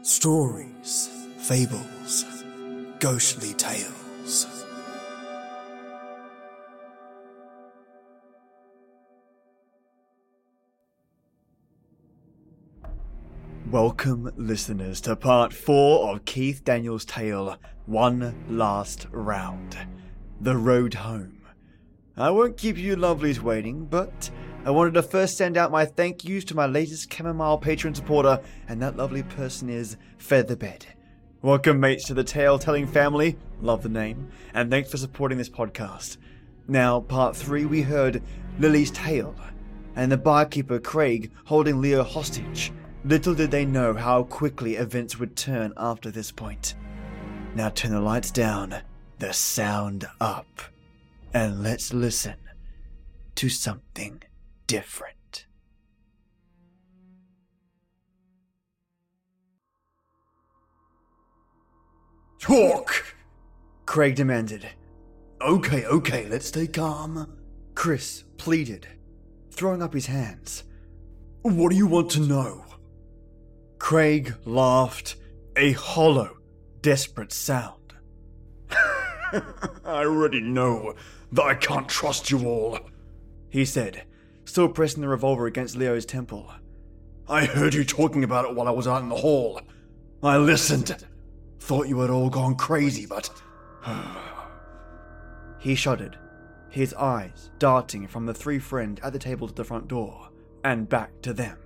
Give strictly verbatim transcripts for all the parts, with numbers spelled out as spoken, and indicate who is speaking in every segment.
Speaker 1: Stories, fables, ghostly tales. Welcome, listeners, to part four of Keith Daniels' tale, One Last Round. The Road Home. I won't keep you lovelies waiting, but I wanted to first send out my thank yous to my latest Chamomile patron supporter, and that lovely person is Featherbed. Welcome, mates, to the tale-telling family, love the name, and thanks for supporting this podcast. Now, part three, we heard Lily's tale, and the barkeeper Craig holding Leo hostage. Little did they know how quickly events would turn after this point. Now turn the lights down, the sound up, and let's listen to something different. Talk! Craig demanded. Okay, okay, let's stay calm. Chris pleaded, throwing up his hands. What do you want to know? Craig laughed, a hollow, desperate sound. I already know that I can't trust you all, he said, still pressing the revolver against Leo's temple. I heard you talking about it while I was out in the hall. I listened. Thought you had all gone crazy, but... He shuddered, his eyes darting from the three friends at the table to the front door, and back to them.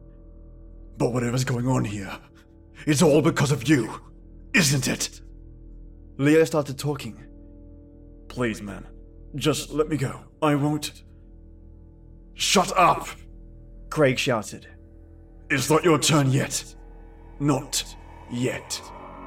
Speaker 1: But whatever's going on here, it's all because of you, isn't it? Leo started talking. Please, man, just let me go. I won't... Shut up! Craig shouted. It's not your turn yet. Not yet.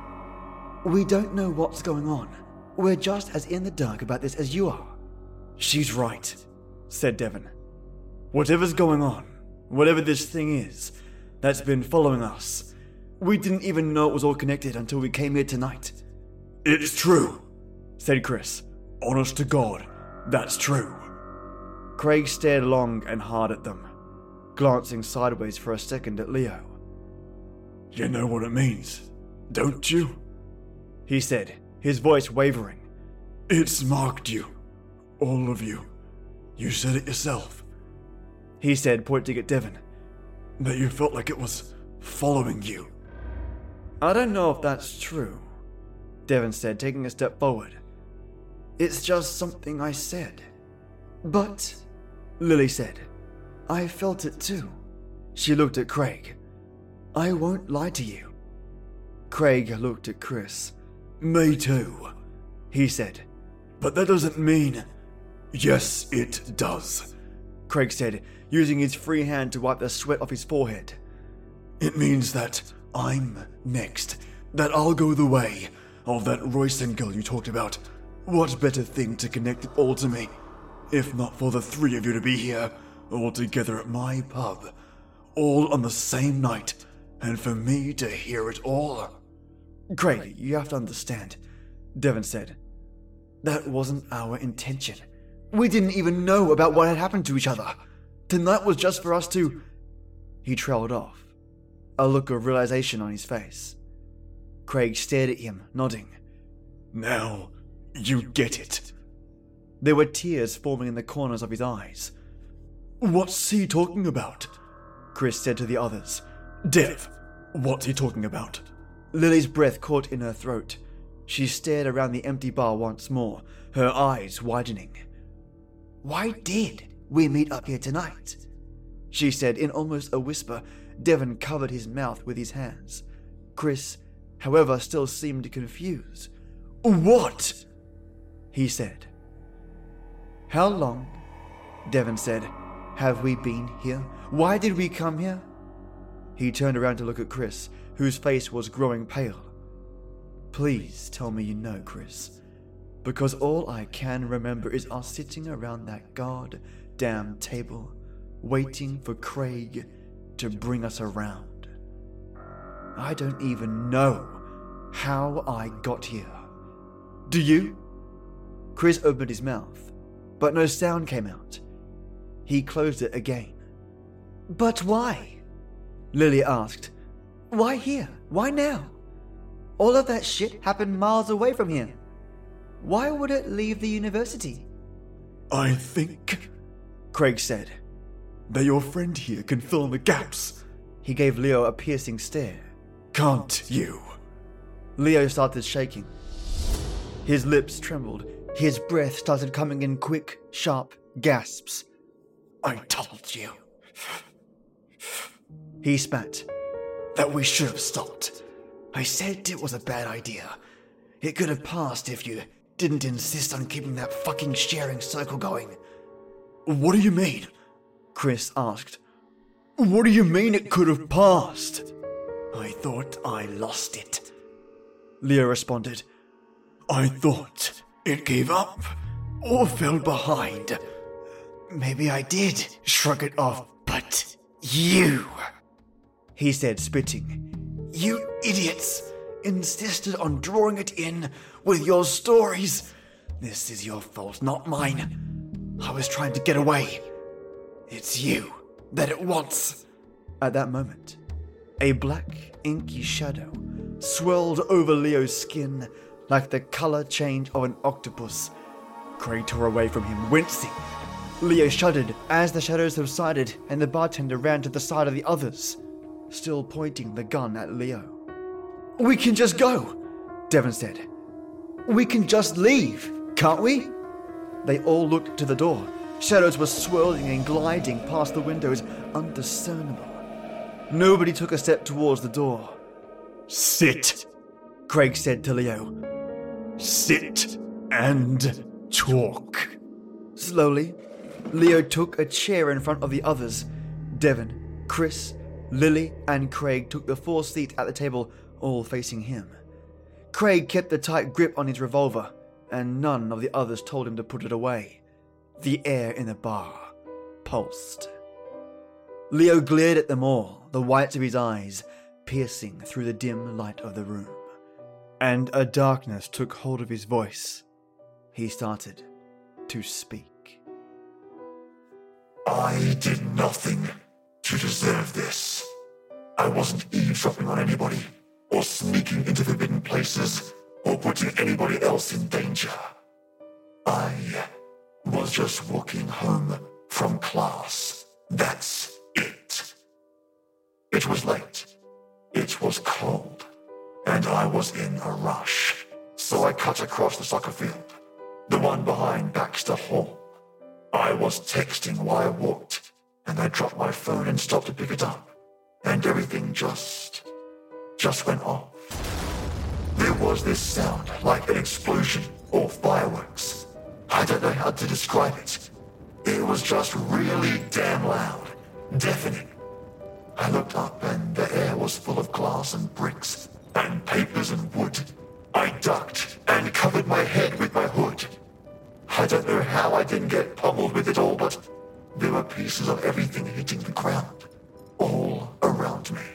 Speaker 1: We don't know what's going on. We're just as in the dark about this as you are. She's right, said Devon. Whatever's going on, whatever this thing is that's been following us, we didn't even know it was all connected until we came here tonight. It's true, said Chris. Honest to God, that's true. Craig stared long and hard at them, glancing sideways for a second at Leo. You know what it means, don't you? He said, his voice wavering. It's marked you. All of you. You said it yourself. He said, pointing at Devon. That you felt like it was following you. I don't know if that's true, Devon said, taking a step forward. It's just something I said. But, Lily said, I felt it too. She looked at Craig. I won't lie to you. Craig looked at Chris. Me too, he said. But that doesn't mean... Yes, it does, Craig said, using his free hand to wipe the sweat off his forehead. It means that I'm next. That I'll go the way of that Royston girl you talked about. What better thing to connect it all to me, if not for the three of you to be here, all together at my pub, all on the same night, and for me to hear it all? Craig, you have to understand, Devon said. That wasn't our intention. We didn't even know about what had happened to each other. Tonight was just for us to... He trailed off, a look of realization on his face. Craig stared at him, nodding. Now, you get it. There were tears forming in the corners of his eyes. What's he talking about? Chris said to the others. Dev, what's he talking about? Lily's breath caught in her throat. She stared around the empty bar once more, her eyes widening. Why did we meet up here tonight? She said in almost a whisper. Devon covered his mouth with his hands. Chris, however, still seemed confused. What? He said. How long, Devon said, have we been here? Why did we come here? He turned around to look at Chris, whose face was growing pale. Please tell me you know, Chris, because all I can remember is us sitting around that goddamn table, waiting for Craig to bring us around. I don't even know how I got here. Do you? Chris opened his mouth, but no sound came out. He closed it again. But why? Lily asked.
Speaker 2: Why here? Why now? All of that shit happened miles away from here. Why would it leave the university?
Speaker 1: I think, Craig said, that your friend here can fill in the gaps.
Speaker 2: He gave Leo a piercing stare.
Speaker 1: Can't you?
Speaker 2: Leo started shaking. His lips trembled. His breath started coming in quick, sharp gasps.
Speaker 1: I told you.
Speaker 2: He spat.
Speaker 1: That we should have stopped. I said it was a bad idea. It could have passed if you didn't insist on keeping that fucking sharing circle going. What do you mean?
Speaker 2: Chris asked.
Speaker 1: What do you mean it could have passed? I thought I lost it.
Speaker 2: Leo responded.
Speaker 1: I thought it gave up or fell behind. Maybe I did shrug it off, but you,
Speaker 2: he said, spitting.
Speaker 1: You idiots insisted on drawing it in with your stories. This is your fault, not mine. I was trying to get away. It's you that it wants.
Speaker 2: At that moment, a black, inky shadow swirled over Leo's skin like the color change of an octopus. Craig tore away from him, wincing. Leo shuddered as the shadow subsided and the bartender ran to the side of the others, still pointing the gun at Leo. We can just go, Devon said. We can just leave, can't we? They all looked to the door. Shadows were swirling and gliding past the windows, undiscernible. Nobody took a step towards the door.
Speaker 1: Sit,
Speaker 2: Craig said to Leo.
Speaker 1: Sit and talk.
Speaker 2: Slowly, Leo took a chair in front of the others. Devon, Chris, Lily, and Craig took the fourth seat at the table, all facing him. Craig kept a tight grip on his revolver, and none of the others told him to put it away. The air in the bar pulsed. Leo glared at them all, the whites of his eyes piercing through the dim light of the room. And a darkness took hold of his voice. He started to speak.
Speaker 3: I did nothing to deserve this. I wasn't eavesdropping on anybody, or sneaking into forbidden places, or putting anybody else in danger. I was just walking home from class. That's it. It was late. It was cold. And I was in a rush. So I cut across the soccer field, the one behind Baxter Hall. I was texting while I walked, and I dropped my phone and stopped to pick it up. And everything just... just went off. There was this sound, like an explosion or fireworks. I don't know how to describe it. It was just really damn loud, deafening. I looked up and the air was full of glass and bricks and papers and wood. I ducked and covered my head with my hood. I don't know how I didn't get pummeled with it all, but there were pieces of everything hitting the ground, all around me.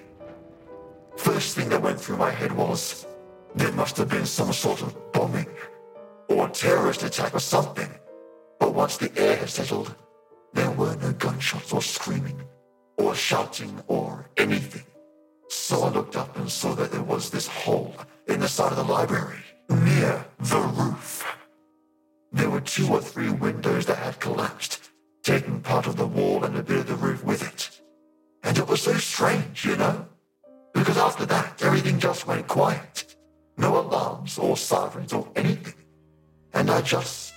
Speaker 3: First thing that went through my head was, there must have been some sort of bombing, or terrorist attack or something. But once the air had settled, there were no gunshots or screaming, or shouting, or anything. So I looked up and saw that there was this hole in the side of the library, near the roof. There were two or three windows that had collapsed, taking part of the wall and a bit of the roof with it. And it was so strange, you know? Because after that, everything just went quiet. No alarms or sirens or anything. And I just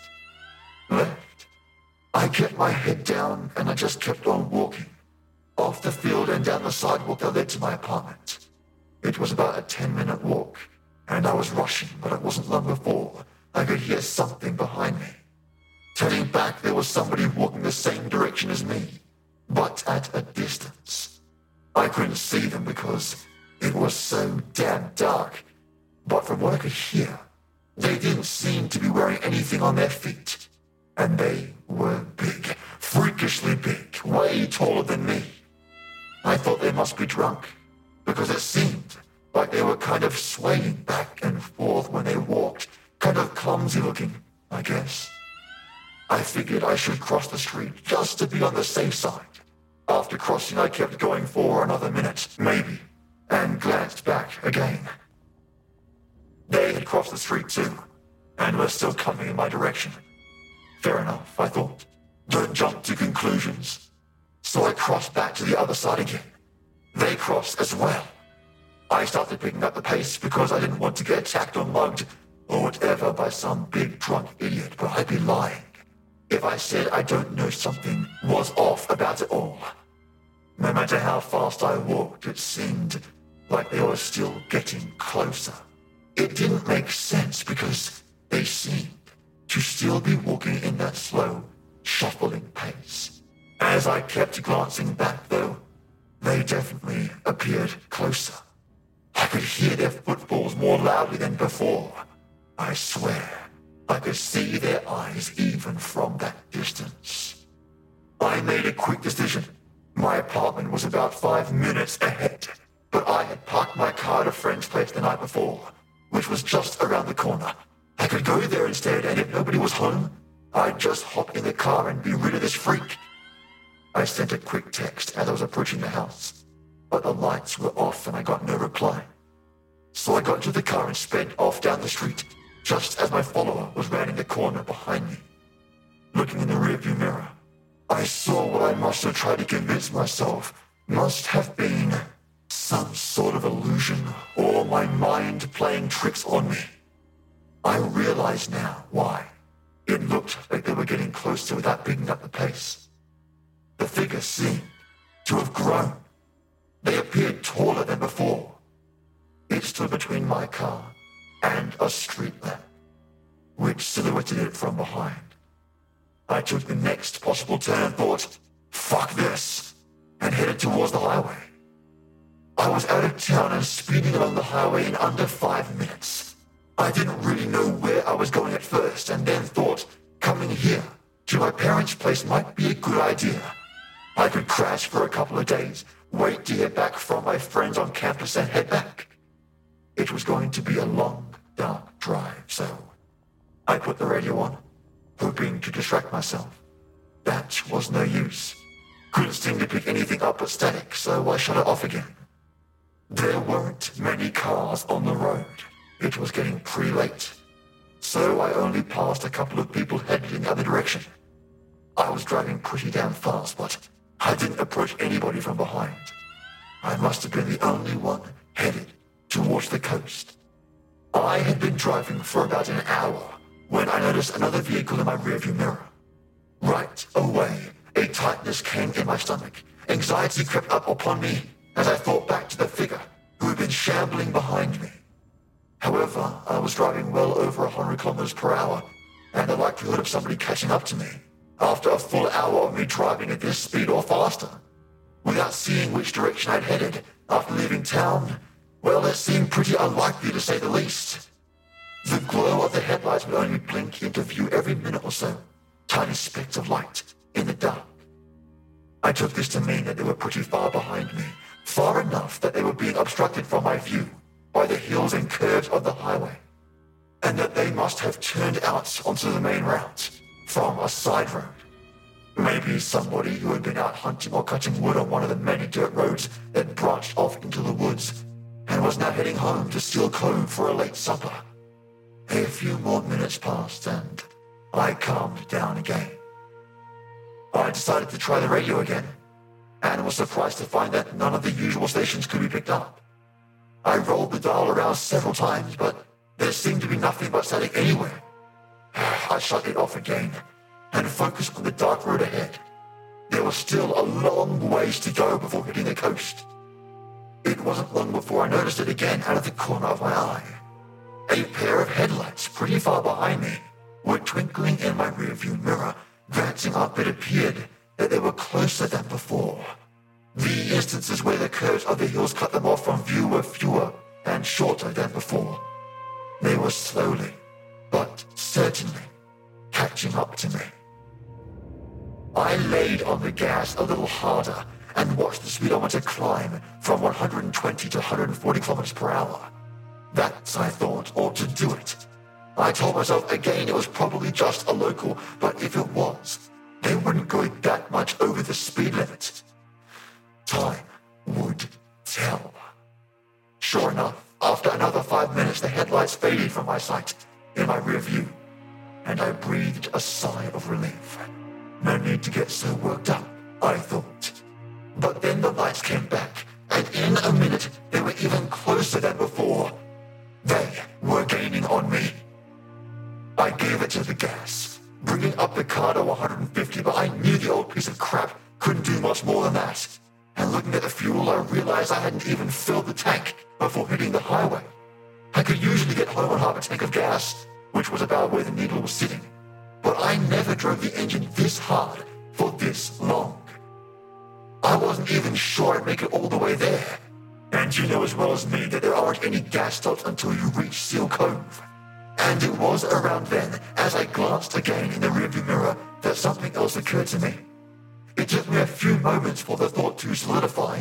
Speaker 3: left. I kept my head down and I just kept on walking. Off the field and down the sidewalk that led to my apartment. It was about a ten-minute walk, and I was rushing, but it wasn't long before I could hear something behind me. Turning back, there was somebody walking the same direction as me, but at a distance. I couldn't see them because it was so damn dark, but from what I could hear, they didn't seem to be wearing anything on their feet. And they were big, freakishly big, way taller than me. I thought they must be drunk, because it seemed like they were kind of swaying back and forth when they walked, kind of clumsy looking, I guess. I figured I should cross the street just to be on the safe side. After crossing, I kept going for another minute, maybe, and glanced street too, and were still coming in my direction. Fair enough, I thought. Don't jump to conclusions. So I crossed back to the other side again. They crossed as well. I started picking up the pace because I didn't want to get attacked or mugged or whatever by some big drunk idiot, but I'd be lying if I said I don't know something was off about it all. No matter how fast I walked, it seemed like they were still getting closer. It didn't make sense because they seemed to still be walking in that slow, shuffling pace. As I kept glancing back, though, they definitely appeared closer. I could hear their footfalls more loudly than before. I swear, I could see their eyes even from that distance. I made a quick decision. My apartment was about five minutes ahead, but I had parked my car at a friend's place the night before, which was just around the corner. I could go there instead, and if nobody was home, I'd just hop in the car and be rid of this freak. I sent a quick text as I was approaching the house, but the lights were off and I got no reply. So I got into the car and sped off down the street, just as my follower was rounding the corner behind me. Looking in the rearview mirror, I saw what I must have tried to convince myself must have been some sort of illusion or my mind playing tricks on me. I realize now why. It looked like they were getting closer without picking up the pace. The figure seemed to have grown. They appeared taller than before. It stood between my car and a street lamp, which silhouetted it from behind. I took the next possible turn and thought, fuck this, and headed towards the highway. I was out of town and speeding along the highway in under five minutes. I didn't really know where I was going at first, and then thought coming here to my parents' place might be a good idea. I could crash for a couple of days, wait to hear back from my friends on campus and head back. It was going to be a long, dark drive, so I put the radio on, hoping to distract myself. That was no use. Couldn't seem to pick anything up but static, so I shut it off again. There weren't many cars on the road. It was getting pretty late, so I only passed a couple of people headed in the other direction. I was driving pretty damn fast, but I didn't approach anybody from behind. I must have been the only one headed towards the coast. I had been driving for about an hour when I noticed another vehicle in my rearview mirror. Right away, a tightness came in my stomach. Anxiety crept up upon me as I thought back to the figure who had been shambling behind me. However, I was driving well over one hundred kilometers per hour, and the likelihood of somebody catching up to me after a full hour of me driving at this speed or faster, without seeing which direction I'd headed after leaving town, well, it seemed pretty unlikely to say the least. The glow of the headlights would only blink into view every minute or so, tiny specks of light in the dark. I took this to mean that they were pretty far behind me, far enough that they were being obstructed from my view by the hills and curves of the highway, and that they must have turned out onto the main route from a side road. Maybe somebody who had been out hunting or cutting wood on one of the many dirt roads that branched off into the woods and was now heading home to Steel Cove for a late supper. A few more minutes passed and I calmed down again. I decided to try the radio again and was surprised to find that none of the usual stations could be picked up. I rolled the dial around several times, but there seemed to be nothing but static anywhere. I shut it off again and focused on the dark road ahead. There was still a long ways to go before hitting the coast. It wasn't long before I noticed it again out of the corner of my eye. A pair of headlights pretty far behind me were twinkling in my rearview mirror. Glancing up, it appeared that they were closer than before. The instances where the curves of the hills cut them off from view were fewer and shorter than before. They were slowly, but certainly, catching up to me. I laid on the gas a little harder and watched the speedometer climb from one hundred twenty to one hundred forty kilometers per hour. That, I thought, ought to do it. I told myself again it was probably just a local, but if it was, they wouldn't go that much over the speed limit. Time would tell. Sure enough, After another five minutes, the headlights faded from my sight in my rear view, and I breathed a sigh of relief. No need to get so worked up, I thought. But then the lights came back, and in a minute, they were even closer than before. They were gaining on me. I gave it to the gas, bringing up the car to one hundred fifty, but I knew the old piece of crap couldn't do much more than that. And looking at the fuel, I realized I hadn't even filled the tank before hitting the highway. I could usually get home on half a tank of gas, which was about where the needle was sitting. But I never drove the engine this hard for this long. I wasn't even sure I'd make it all the way there. And you know as well as me that there aren't any gas stops until you reach Seal Cove. And it was around then, as I glanced again in the rearview mirror, that something else occurred to me. It took me a few moments for the thought to solidify.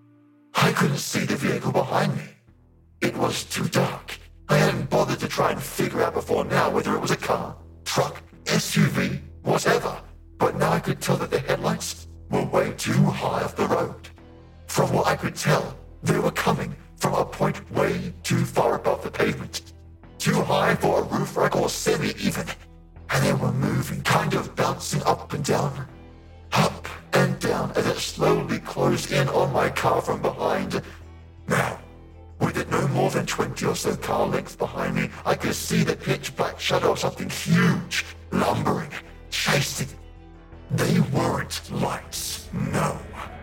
Speaker 3: I couldn't see the vehicle behind me. It was too dark. I hadn't bothered to try and figure out before now whether it was a car, truck, S U V, whatever. But now I could tell that the headlights were way too high off the road. From what I could tell, they were coming from a point way too far above the pavement. Too high for a roof rack or semi even. And they were moving, kind of bouncing up and down. Up and down as it slowly closed in on my car from behind. Now, with it no more than twenty or so car lengths behind me, I could see the pitch black shadow of something huge, lumbering, chasing. They weren't lights, no.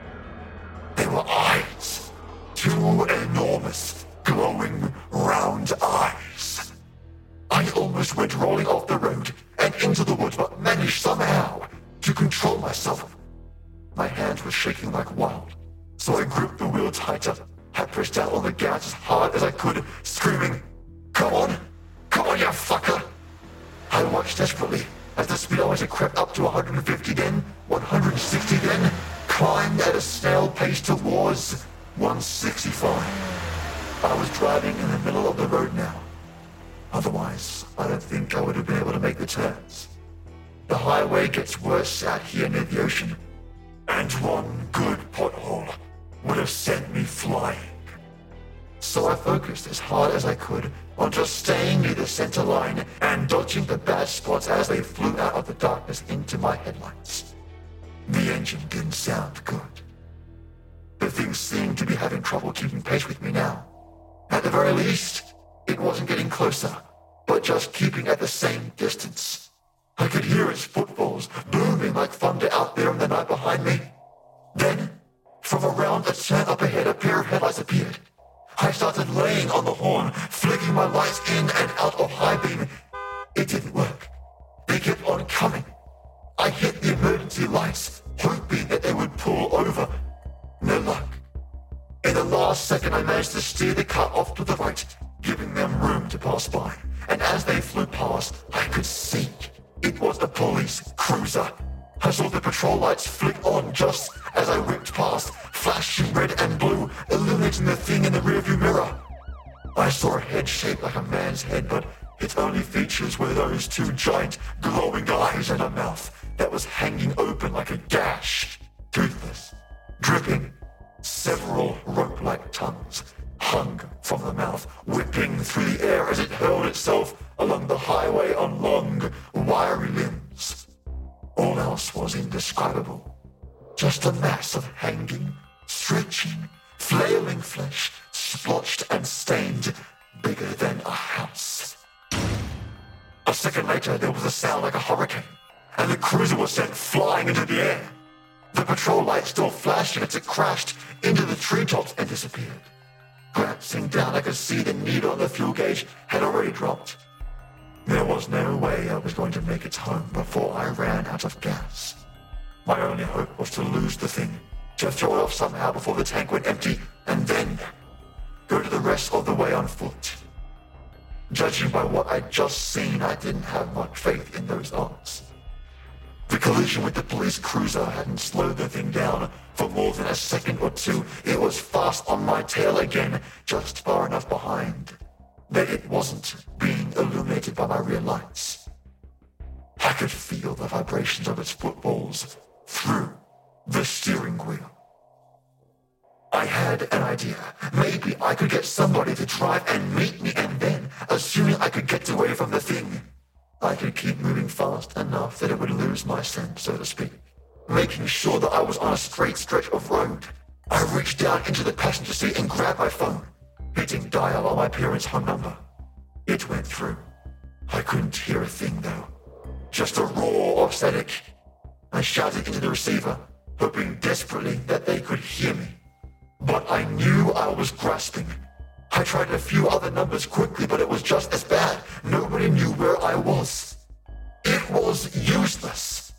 Speaker 3: They were eyes. Two enormous, glowing, round eyes. I almost went rolling off the road and into the woods, but managed somehow to control myself. My hands were shaking like wild, so I gripped the wheel tighter. I pressed down on the gas as hard as I could, screaming, "Come on! Come on, you fucker!" I watched desperately as the speedometer crept up to one hundred fifty then, one hundred sixty then, climbed at a snail pace towards one sixty-five. I was driving in the middle of the road now. Otherwise, I don't think I would have been able to make the turns. The highway gets worse out here near the ocean, and one good pothole would have sent me flying. So I focused as hard as I could on just staying near the center line and dodging the bad spots as they flew out of the darkness into my headlights. The engine didn't sound good. The thing seemed to be having trouble keeping pace with me now. At the very least, it wasn't getting closer, but just keeping at the same distance. I could hear its footfalls booming like thunder out there in the night behind me. Then, from around a turn up ahead, a pair of headlights appeared. I started laying on the horn, flicking my lights in and out of high beam. It didn't work. They kept on coming. I hit the emergency lights, hoping that they would pull over. No luck. In the last second, I managed to steer the car off to the right, giving them room to pass by. And as they flew past, I could see it was a police cruiser. I saw the patrol lights flick on just as I whipped past, flashing red and blue, illuminating the thing in the rearview mirror. I saw a head shaped like a man's head, but its only features were those two giant, glowing eyes and a mouth that was hanging open like a gash, toothless, dripping. Several rope-like tongues hung from the mouth, whipping through the air as it hurled itself along the highway on long, wiry limbs. All else was indescribable. Just a mass of hanging, stretching, flailing flesh, splotched and stained, bigger than a house. A second later, there was a sound like a hurricane, and the cruiser was sent flying into the air. The patrol light still flashing as it crashed into the treetops and disappeared. Glancing down, I could see the needle on the fuel gauge had already dropped. There was no way I was going to make it home before I ran out of gas. My only hope was to lose the thing, to throw it off somehow before the tank went empty, and then go to the rest of the way on foot. Judging by what I'd just seen, I didn't have much faith in those odds. The collision with the police cruiser hadn't slowed the thing down for more than a second or two. It was fast on my tail again, just far enough behind that it wasn't being illuminated by my rear lights. I could feel the vibrations of its footballs through the steering wheel. I had an idea. Maybe I could get somebody to drive and meet me, and then, assuming I could get away from the thing, I could keep moving fast enough that it would lose my scent, so to speak, making sure that I was on a straight stretch of road. I reached down into the passenger seat and grabbed my phone, hitting dial on my parents' home number. It went through. I couldn't hear a thing, though. Just a roar of static. I shouted into the receiver, hoping desperately that they could hear me. But I knew I was grasping. I tried a few other numbers quickly, but it was just as bad. Nobody knew where I was. It was useless.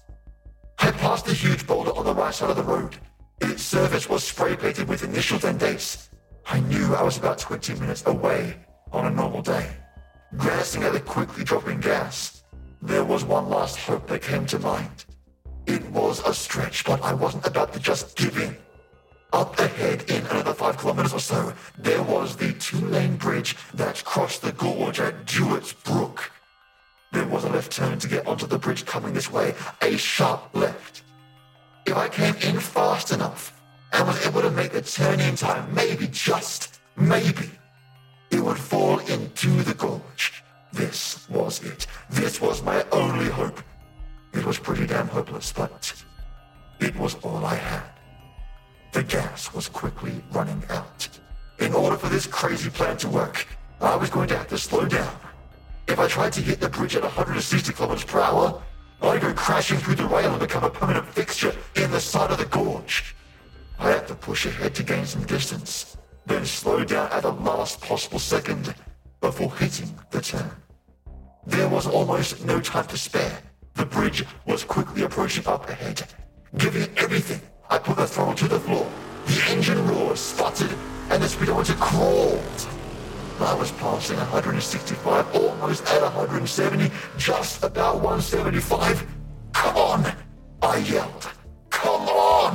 Speaker 3: I passed a huge boulder on the right side of the road. Its surface was spray-painted with initials and dates. I knew I was about twenty minutes away on a normal day. Glancing at the quickly dropping gas, there was one last hope that came to mind. It was a stretch, but I wasn't about to just give in. Up ahead, in another five kilometers or so, there was the two-lane bridge that crossed the gorge at Dewitt's Brook. There was a left turn to get onto the bridge coming this way, a sharp left. If I came in fast enough and was able to make the turn in time, maybe, just maybe, it would fall into the gorge. This was it. This was my only hope. It was pretty damn hopeless, but it was all I had. The gas was quickly running out. In order for this crazy plan to work, I was going to have to slow down. If I tried to hit the bridge at one hundred sixty kilometers per hour, I'd go crashing through the rail and become a permanent fixture in the side of the gorge. I had to push ahead to gain some distance, then slow down at the last possible second before hitting the turn. There was almost no time to spare. The bridge was quickly approaching up ahead. Giving it everything, I put the throttle to the floor. The engine roared, sputtered, and the speedometer crawled. I was passing one hundred sixty-five, almost at one hundred seventy, just about one seventy-five. Come on, I yelled. Come on!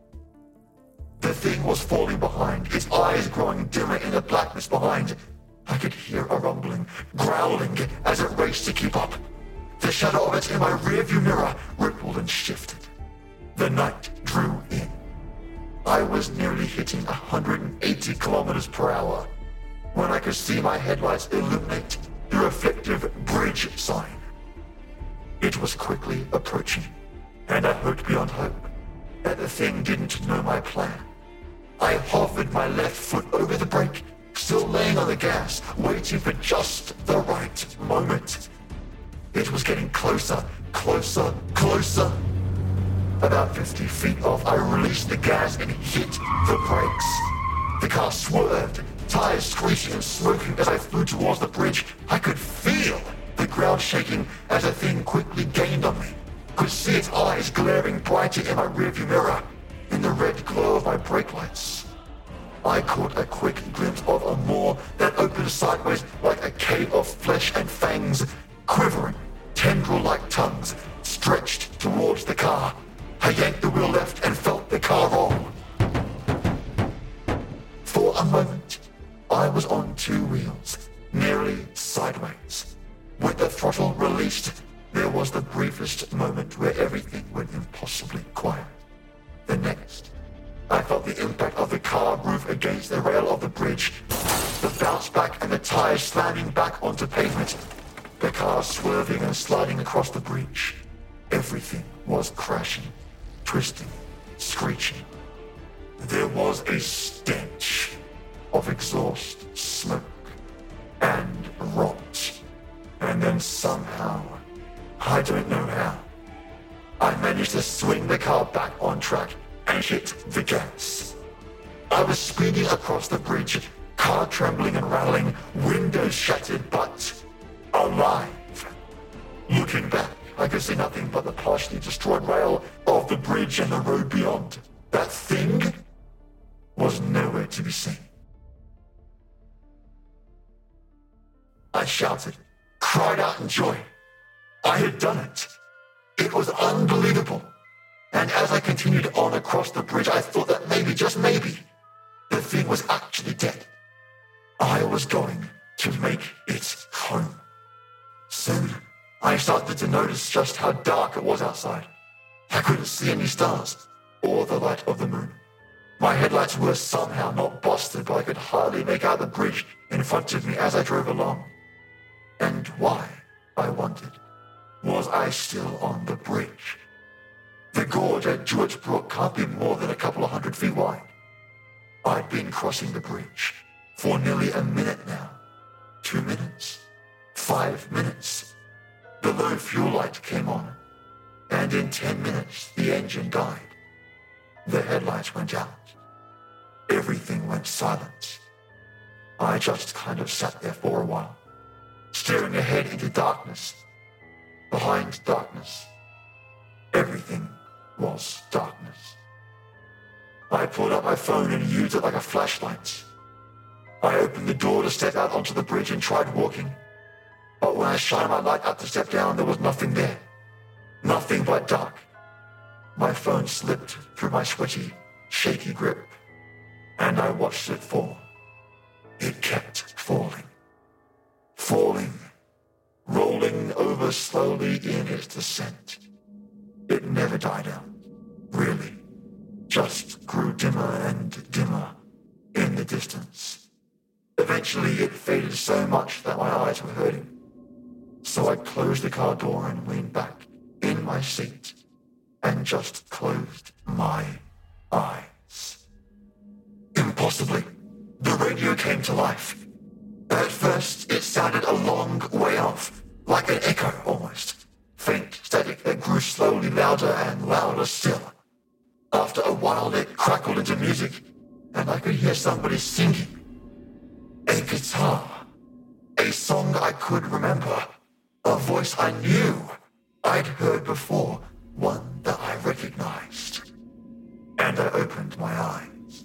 Speaker 3: The thing was falling behind, its eyes growing dimmer in the blackness behind. I could hear a rumbling, growling as it raced to keep up. The shadow of it in my rearview mirror rippled and shifted. The night drew in. I was nearly hitting one hundred eighty kilometers per hour when I could see my headlights illuminate the reflective bridge sign. It was quickly approaching, and I hoped beyond hope that the thing didn't know my plan. I hovered my left foot over the brake, still laying on the gas, waiting for just the right moment. It was getting closer, closer, closer. About fifty feet off, I released the gas and hit the brakes. The car swerved, tires screeching and smoking as I flew towards the bridge. I could feel the ground shaking as the thing quickly gained on me. Could see its eyes glaring brighter in my rearview mirror, in the red glow of my brake lights. I caught a quick glimpse of a maw that opened sideways like a cave of flesh and fangs, quivering, tendril-like tongues stretched towards the car. I yanked the wheel left and felt the car roll. For a moment, I was on two wheels, nearly sideways. With the throttle released, there was the briefest moment where everything went impossibly quiet. The next, I felt the impact of the car roof against the rail of the bridge, the bounce back and the tires slamming back onto pavement, the car swerving and sliding across the bridge. Everything was crashing, twisting, screeching. There was a stench of exhaust, smoke, and rot. And then somehow, I don't know how, I managed to swing the car back on track and hit the gas. I was speeding across the bridge, car trembling and rattling, windows shattered, but alive. Looking back, I could see nothing but the partially destroyed rail of the bridge and the road beyond. That thing was nowhere to be seen. I shouted, cried out in joy. I had done it. It was unbelievable. And as I continued on across the bridge, I thought that maybe, just maybe, the thing was actually dead. I was going to make it home. Soon, I started to notice just how dark it was outside. I couldn't see any stars or the light of the moon. My headlights were somehow not busted, but I could hardly make out the bridge in front of me as I drove along. And why, I wondered, was I still on the bridge? The gorge at Jewett Brook can't be more than a couple of hundred feet wide. I'd been crossing the bridge for nearly a minute now. Two minutes. Five minutes. The low fuel light came on, and in ten minutes the engine died. The headlights went out. Everything went silent. I just kind of sat there for a while, staring ahead into darkness. Behind darkness, everything was darkness. I pulled out my phone and used it like a flashlight. I opened the door to step out onto the bridge and tried walking. But when I shined my light out to step down, there was nothing there. Nothing but dark. My phone slipped through my sweaty, shaky grip, and I watched it fall. It kept falling. Falling. Rolling over slowly in its descent. It never died out, really. Just grew dimmer and dimmer in the distance. Eventually it faded so much that my eyes were hurting. So I closed the car door and leaned back in my seat and just closed my eyes. Impossibly, the radio came to life. At first, it sounded a long way off, like an echo almost. Faint static that grew slowly louder and louder still. After a while, it crackled into music, and I could hear somebody singing. A guitar. A song I could remember. A voice I knew. I'd heard before. One that I recognized. And I opened my eyes.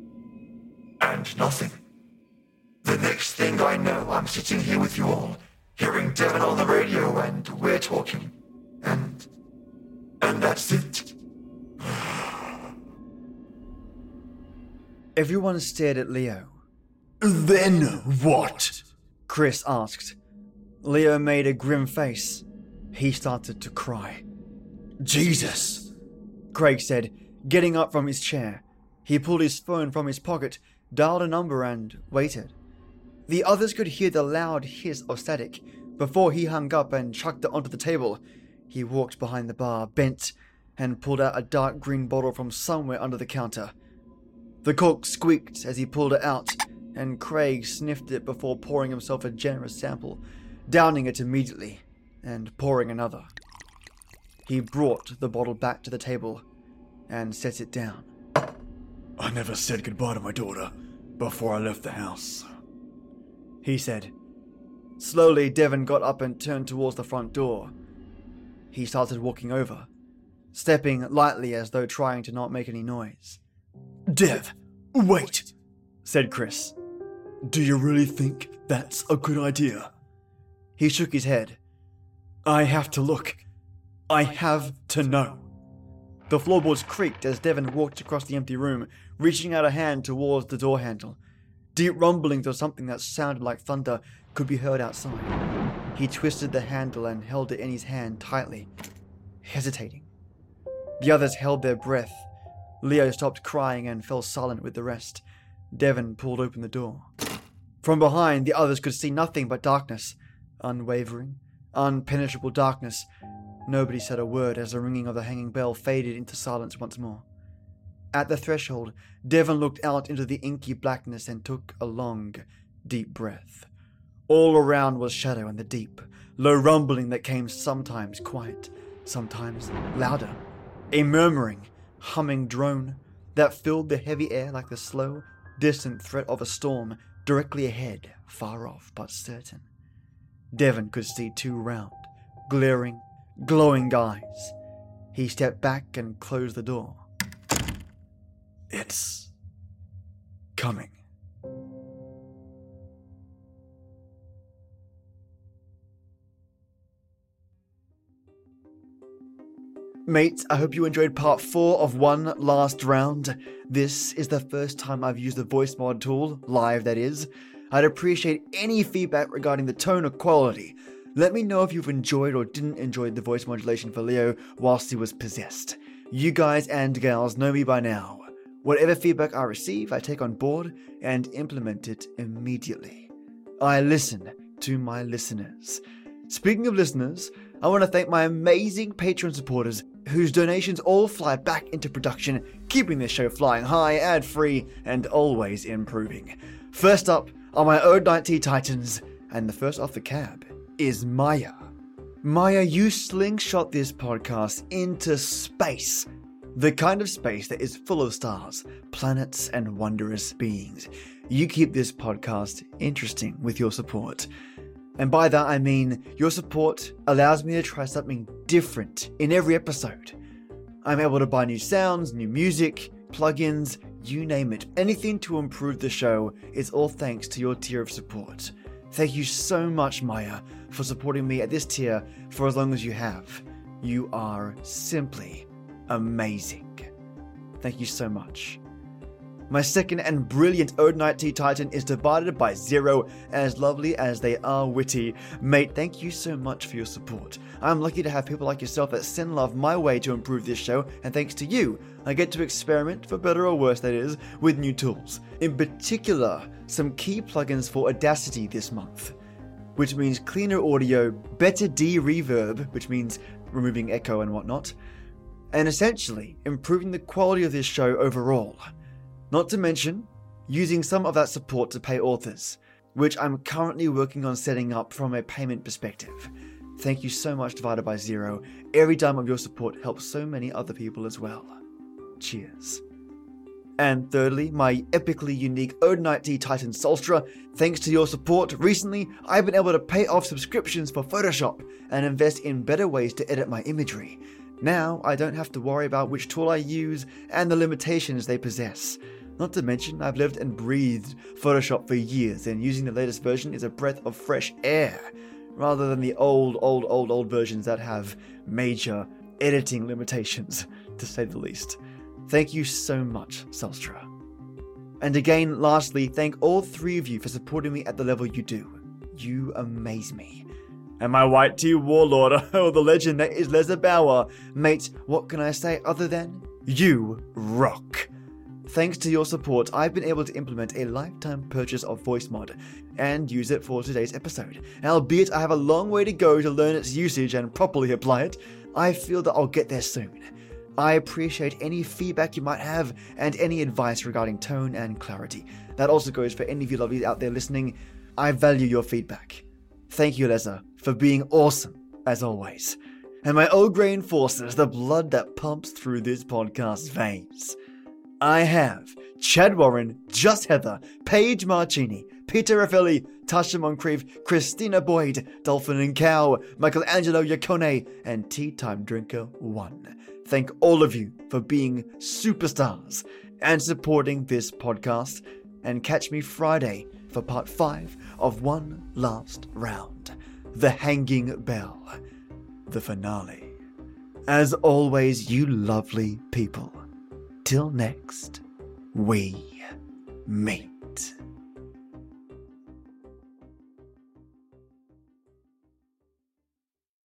Speaker 3: And nothing. The next thing I know, I'm sitting here with you all, hearing Devon on the radio, and we're talking. And... and that's it.
Speaker 2: Everyone stared at Leo.
Speaker 1: Then what?
Speaker 2: Chris asked. Leo made a grim face. He started to cry.
Speaker 1: Jesus!
Speaker 2: Craig said, getting up from his chair. He pulled his phone from his pocket, dialed a number, and waited. The others could hear the loud hiss of static. Before he hung up and chucked it onto the table, he walked behind the bar, bent, and pulled out a dark green bottle from somewhere under the counter. The cork squeaked as he pulled it out, and Craig sniffed it before pouring himself a generous sample, downing it immediately, and pouring another. He brought the bottle back to the table and set it down.
Speaker 1: I never said goodbye to my daughter before I left the house,
Speaker 2: he said. Slowly, Devon got up and turned towards the front door. He started walking over, stepping lightly as though trying to not make any noise.
Speaker 1: Dev, wait,
Speaker 2: said Chris.
Speaker 1: Do you really think that's a good idea?
Speaker 2: He shook his head.
Speaker 1: I have to look. I have to know.
Speaker 2: The floorboards creaked as Devon walked across the empty room, reaching out a hand towards the door handle. Deep rumblings of something that sounded like thunder could be heard outside. He twisted the handle and held it in his hand tightly, hesitating. The others held their breath. Leo stopped crying and fell silent with the rest. Devon pulled open the door. From behind, the others could see nothing but darkness. Unwavering, unpenetrable darkness. Nobody said a word as the ringing of the hanging bell faded into silence once more. At the threshold, Devon looked out into the inky blackness and took a long, deep breath. All around was shadow and the deep, low rumbling that came sometimes quiet, sometimes louder. A murmuring, humming drone that filled the heavy air like the slow, distant threat of a storm directly ahead, far off but certain. Devon could see two round, glaring, glowing eyes. He stepped back and closed the door.
Speaker 1: It's coming.
Speaker 2: Mates, I hope you enjoyed part four of One Last Round. This is the first time I've used the voice mod tool, live that is. I'd appreciate any feedback regarding the tone or quality. Let me know if you've enjoyed or didn't enjoy the voice modulation for Leo whilst he was possessed. You guys and gals know me by now. Whatever feedback I receive, I take on board and implement it immediately. I listen to my listeners. Speaking of listeners, I want to thank my amazing Patreon supporters whose donations all fly back into production, keeping this show flying high, ad-free, and always improving. First up are my Ode Night Tea Titans, and the first off the cab is Maya. Maya, you slingshot this podcast into space. The kind of space that is full of stars, planets, and wondrous beings. You keep this podcast interesting with your support. And by that I mean, your support allows me to try something different in every episode. I'm able to buy new sounds, new music, plugins, you name it. Anything to improve the show is all thanks to your tier of support. Thank you so much, Maya, for supporting me at this tier for as long as you have. You are simply amazing. Thank you so much. My second and brilliant Ode Night Tea Titan is divided by zero. As lovely as they are witty. Mate, thank you so much for your support. I'm lucky to have people like yourself that send love my way to improve this show, and thanks to you, I get to experiment, for better or worse that is, with new tools. In particular, some key plugins for Audacity this month, which means cleaner audio, better de-reverb, which means removing echo and whatnot, and essentially improving the quality of this show overall. Not to mention, using some of that support to pay authors, which I'm currently working on setting up from a payment perspective. Thank you so much, divided by zero. Every dime of your support helps so many other people as well. Cheers. And thirdly, my epically unique Ode Night Tea Titan Solstra. Thanks to your support, recently I've been able to pay off subscriptions for Photoshop and invest in better ways to edit my imagery. Now, I don't have to worry about which tool I use and the limitations they possess. Not to mention, I've lived and breathed Photoshop for years, and using the latest version is a breath of fresh air, rather than the old, old, old, old versions that have major editing limitations, to say the least. Thank you so much, Solstra. And again, lastly, thank all three of you for supporting me at the level you do. You amaze me. And my white tea warlord, oh, the legend that is Leza Bauer. Mate, what can I say other than you rock? Thanks to your support, I've been able to implement a lifetime purchase of VoiceMod and use it for today's episode. Albeit I have a long way to go to learn its usage and properly apply it, I feel that I'll get there soon. I appreciate any feedback you might have and any advice regarding tone and clarity. That also goes for any of you lovelies out there listening. I value your feedback. Thank you, Leza, for being awesome, as always. And my old grey enforcers, the blood that pumps through this podcast's veins. I have Chad Warren, Just Heather, Paige Marcini, Peter Raffelli, Tasha Moncrief, Christina Boyd, Dolphin and Cow, Michelangelo Yacone, and Tea Time Drinker one. Thank all of you for being superstars and supporting this podcast. And catch me Friday for part five of One Last Round, The Hanging Bell, the finale. As always, you lovely people. Till next, we meet.